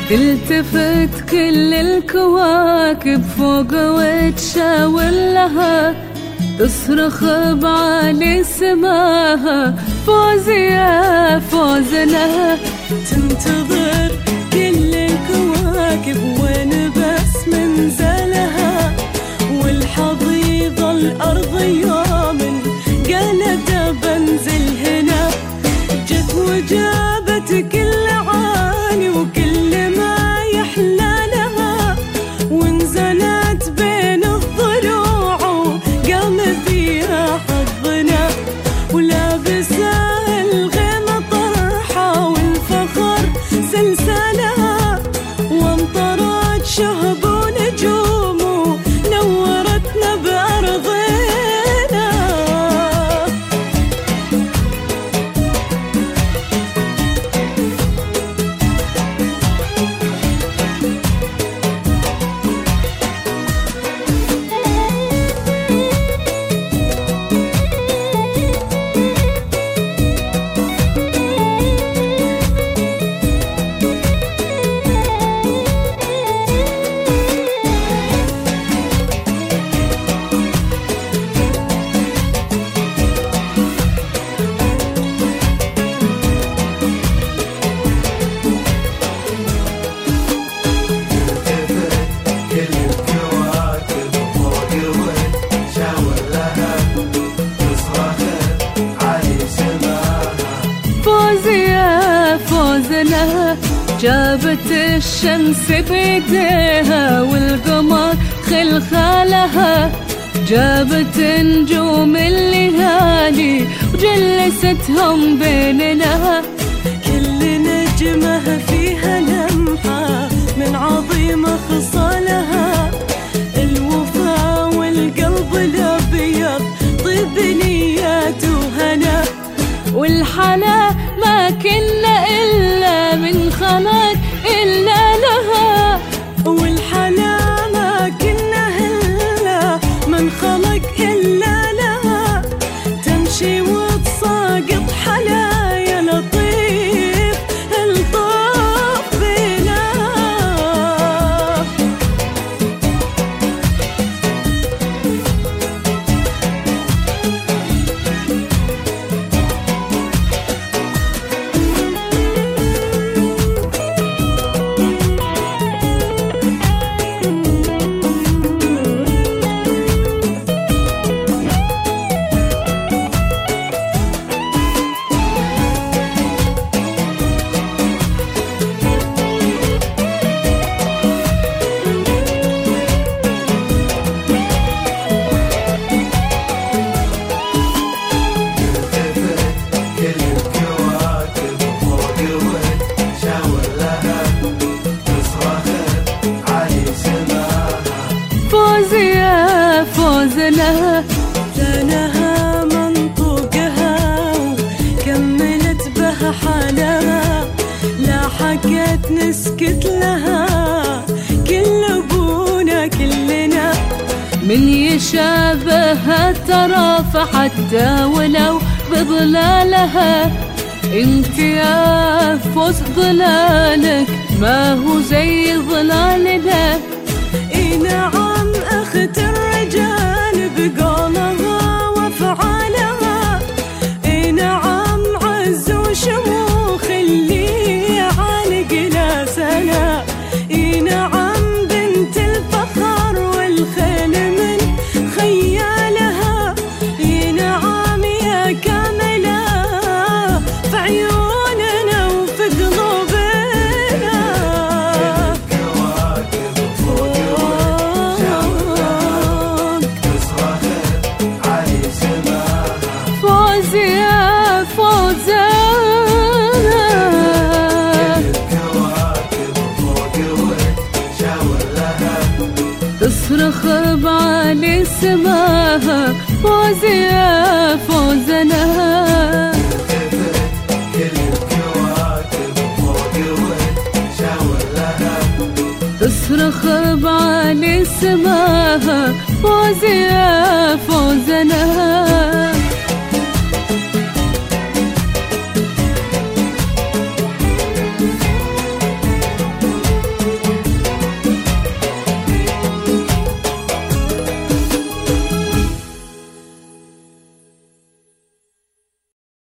تلتفت كل الكواكب فوق وتشاور لها، تصرخ بعالي سماها فوزي يا فوزنا. تنتظر كل الكواكب وين بس منزلها، والحضيض الأرض يوم قالت بنزل هنا. جت وجابت كل عالي وكل ما يحلى لها، ونزلت بين الضلوع وقام فيها حظنا. ولابسة الغيمة طرحة والفخر سلسلها، وامطرت شهب ونجوم ونورتنا بأرضنا. فوزنا جابت الشمس بيديها والقمر خلخالها، جابت نجوم الليالي وجلستهم بيننا. كل نجمة فيها لمحة من عظيم خصالها، الوفا والقلب الأبيض طيب نيات وهنا. والحلا ما كنا إلا من خلق إلا لها، والحلا ما كنا إلا من خلق إلا لها. تمشي وتساقط حلايا لطيف الطف بنا. فوزي يا فوزنا زانها منطوقها وكملت بها حالها، لا حكت نسكت لها كل ابونا كلنا. من يشابهها ترى فحتى ولو بظلالها، انت يا فوز ظلالك ما هو زي ظلالنا. اي نعم اخت الرجال بقولها وافعالها، اي نعم عز وشموخ اللي عالق لا سنا. اي نعم بنت الفخر والخيل من خيالها، اي نعم يا كاملة في عيوننا وفي قلوبنا. تصرخ بعالي سماها فوزي يا فوزنا. تصرخ بعالي سماها فوزي يا فوزنا.